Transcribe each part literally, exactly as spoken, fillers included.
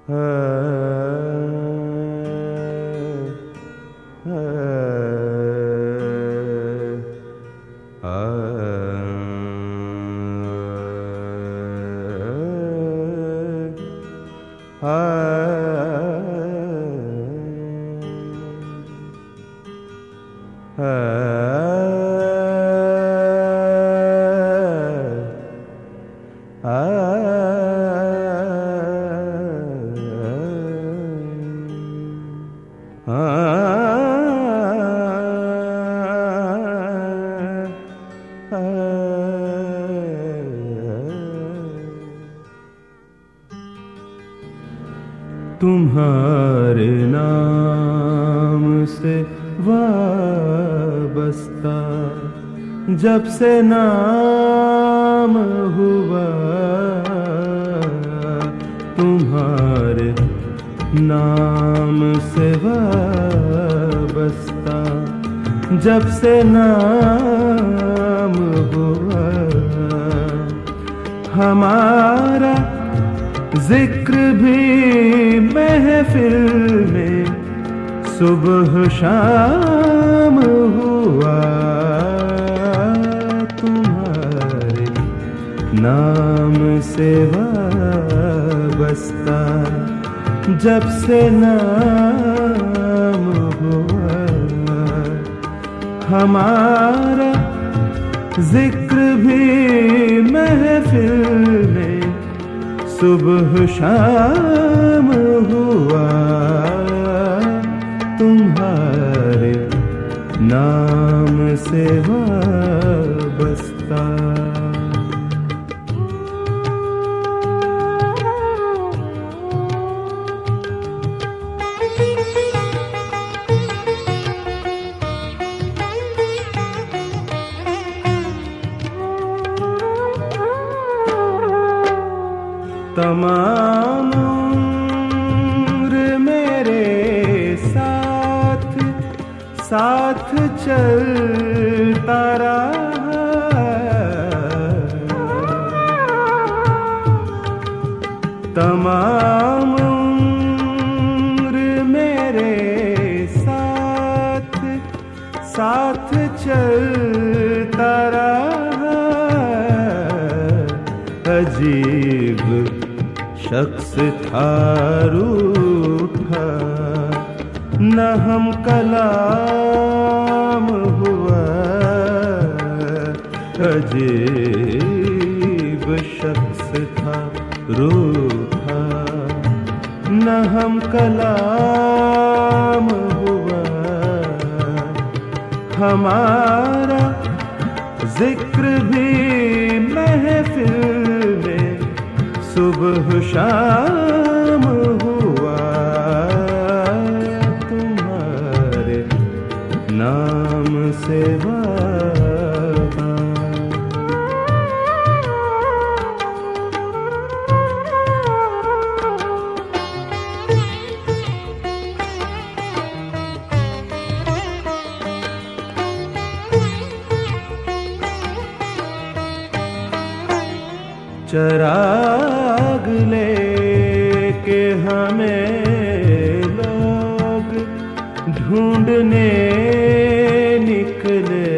तुम्हारे नाम से वाबस्ता जब से नाम हुआ, तुम्हारे नाम से वाबस्ता जब से नाम हुआ, हमारा जिक्र भी महफिल में सुबह शाम हुआ। तुम्हारे नाम से वाबस्ता जब से नाम हुआ, हमारा जिक्र भी महफिल में सुबह शाम हुआ। तुम्हारे नाम से वाबस्ता। तमाम उम्र मेरे साथ साथ चलता रहा, तमाम उम्र मेरे साथ साथ चलता रहा। अजीब शख्स था रूठा, न हम कलाम हुआ। अजीब शख्स था रूठा, न हम कलाम हुआ। हमारा जिक्र भी महफिल में सुबह शाम हुआ। तुम्हारे नाम से वाबस्ता। चराग लेके हमें लोग ढूंढने निकले,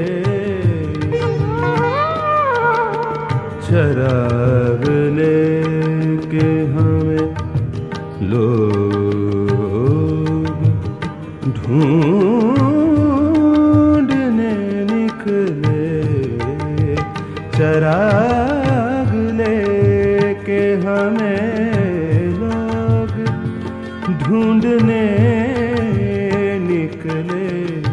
चराग लेके हमें लोग ढूंढने निकले। चराग लेके हमें लोग ढूंढने निकले।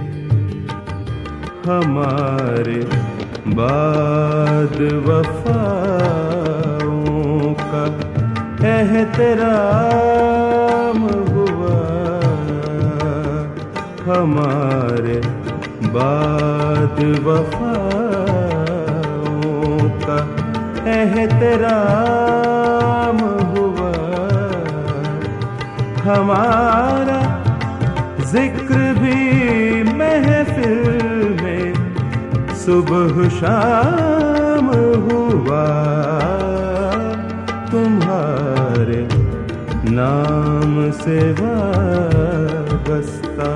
हमारे बाद वफाओं का एहतराम हुआ। हमारे बाद वफाओं का एहतराम हुआ। हमारा जिक्र भी महफिल में सुबह शाम हुआ। तुम्हारे नाम से वाबस्ता।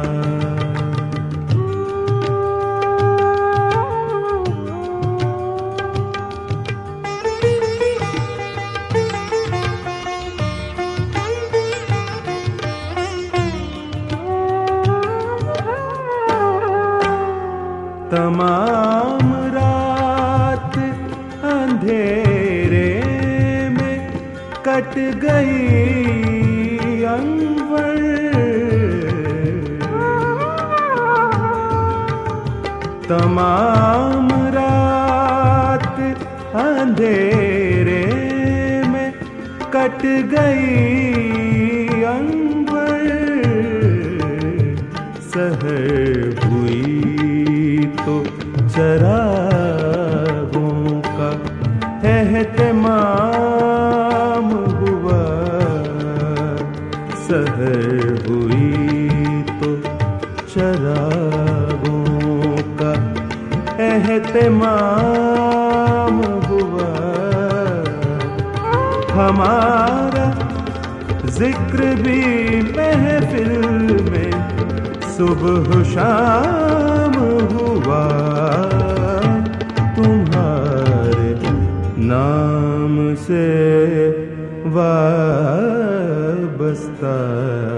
तमाम रात अंधेरे में कट गई अंबर, तमाम रात अंधेरे में कट गई अंबर, सहर हुई तो चरागों का एहतमाम हुआ, सहर हुई तो चरागों का एहतमाम हुआ। हमारा जिक्र भी महफिल में सुबह शाम हुआ, तुम्हारे नाम से वाबस्ता।